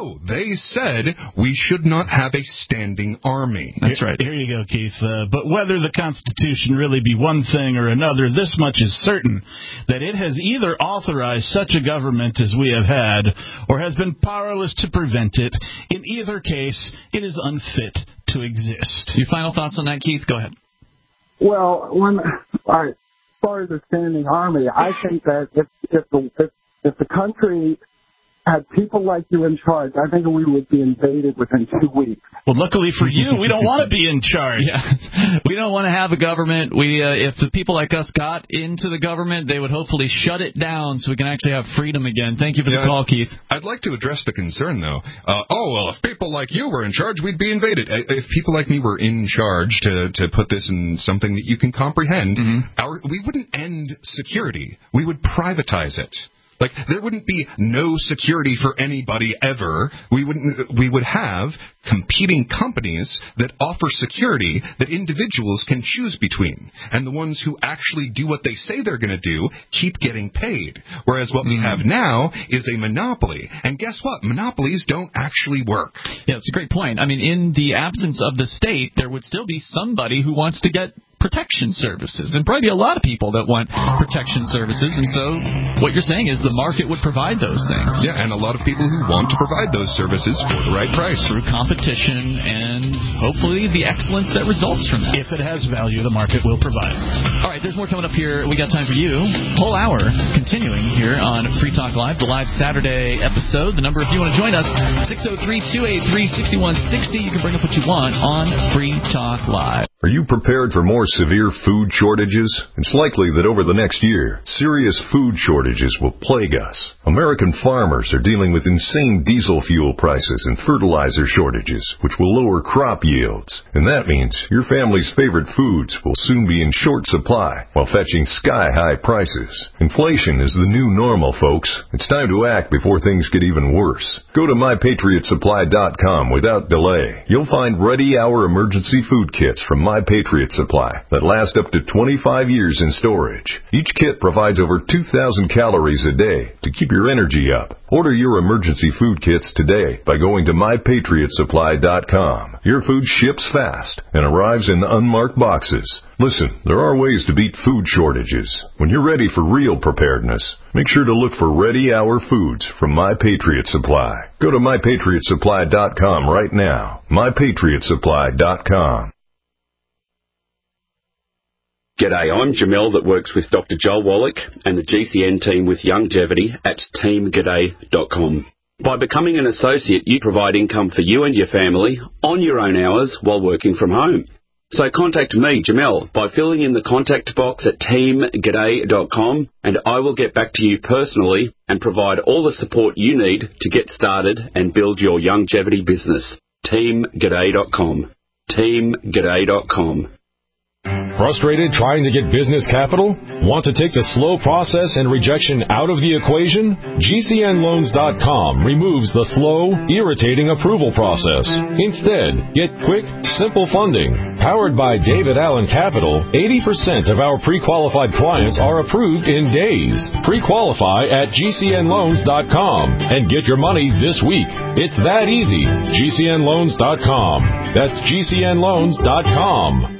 we should not have a standing army. That's right. Here you go, Keith. But whether the Constitution really be one thing or another, this much is certain, that it has either authorized such a government as we have had, or has been powerless to prevent it. In either case, it is unfit to exist. Your final thoughts on that, Keith? Go ahead. Well, as far as the standing army, I think that if the country had people like you in charge, I think we would be invaded within 2 weeks. Well, luckily for you, we don't want to be in charge. Yeah. We don't want to have a government. If the people like us got into the government, they would hopefully shut it down so we can actually have freedom again. Thank you for the call, Keith. I'd like to address the concern, though. If people like you were in charge, we'd be invaded. If people like me were in charge, to put this in something that you can comprehend, we wouldn't end security. We would privatize it. Like, there wouldn't be no security for anybody ever. We would have competing companies that offer security that individuals can choose between. And the ones who actually do what they say they're going to do keep getting paid. Whereas what we have now is a monopoly. And guess what? Monopolies don't actually work. Yeah, it's a great point. I mean, in the absence of the state, there would still be somebody who wants to get protection services, and probably a lot of people that want protection services, and so what you're saying is the market would provide those things. Yeah, and a lot of people who want to provide those services for the right price. Through competition and hopefully the excellence that results from that. If it has value, the market will provide. All right, there's more coming up here. We got time for you. Whole hour continuing here on Free Talk Live, the live Saturday episode. The number if you want to join us, 603-283-6160. You can bring up what you want on Free Talk Live. Are you prepared for more severe food shortages? It's likely that over the next year, serious food shortages will plague us. American farmers are dealing with insane diesel fuel prices and fertilizer shortages, which will lower crop yields. And that means your family's favorite foods will soon be in short supply while fetching sky-high prices. Inflation is the new normal, folks. It's time to act before things get even worse. Go to MyPatriotSupply.com without delay. You'll find ready-hour emergency food kits from My Patriot Supply that last up to 25 years in storage. Each kit provides over 2,000 calories a day to keep your energy up. Order your emergency food kits today by going to MyPatriotSupply.com. Your food ships fast and arrives in unmarked boxes. Listen, there are ways to beat food shortages. When you're ready for real preparedness, make sure to look for ready-hour foods from My Patriot Supply. Go to MyPatriotSupply.com right now. MyPatriotSupply.com. G'day, I'm Jamel that works with Dr. Joel Wallach and the GCN team with Longevity at teamg'day.com. By becoming an associate, you provide income for you and your family on your own hours while working from home. So contact me, Jamel, by filling in the contact box at teamg'day.com, and I will get back to you personally and provide all the support you need to get started and build your longevity business. teamg'day.com. teamg'day.com. Frustrated trying to get business capital? Want to take the slow process and rejection out of the equation? GCNloans.com removes the slow, irritating approval process. Instead, get quick, simple funding. Powered by David Allen Capital, 80% of our pre-qualified clients are approved in days. Pre-qualify at GCNloans.com and get your money this week. It's that easy. GCNloans.com. That's GCNloans.com.